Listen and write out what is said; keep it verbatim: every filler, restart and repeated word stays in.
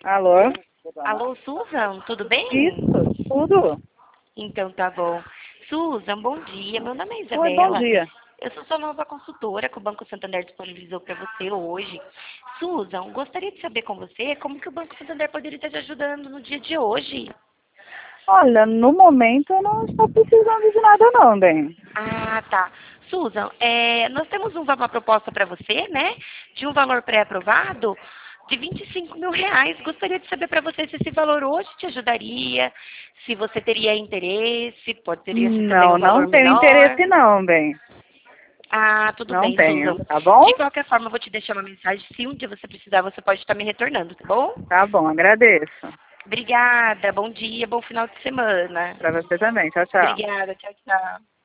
Alô? Alô, Susan, tudo bem? Isso, tudo. Então tá bom. Susan, bom dia. Meu nome é Oi, bom Isabela. dia. Eu sou sua nova consultora que o Banco Santander disponibilizou para você hoje. Susan, gostaria de saber com você como que o Banco Santander poderia estar te ajudando no dia de hoje. Olha, no momento eu não estou precisando de nada não, bem. Ah, tá. Susan, é, nós temos um- uma proposta para você, né? De um valor pré-aprovado de vinte e cinco mil reais. Gostaria de saber para você se esse valor hoje te ajudaria, se você teria interesse, pode teria também Não, um não valor tenho menor. interesse não, bem. Ah, tudo Não bem, tenho, Susan. tá bom? De qualquer forma, eu vou te deixar uma mensagem. Se um dia você precisar, você pode estar me retornando, tá bom? Tá bom, agradeço. Obrigada, bom dia, bom final de semana. Pra você também. Tchau, tchau. Obrigada, tchau, tchau.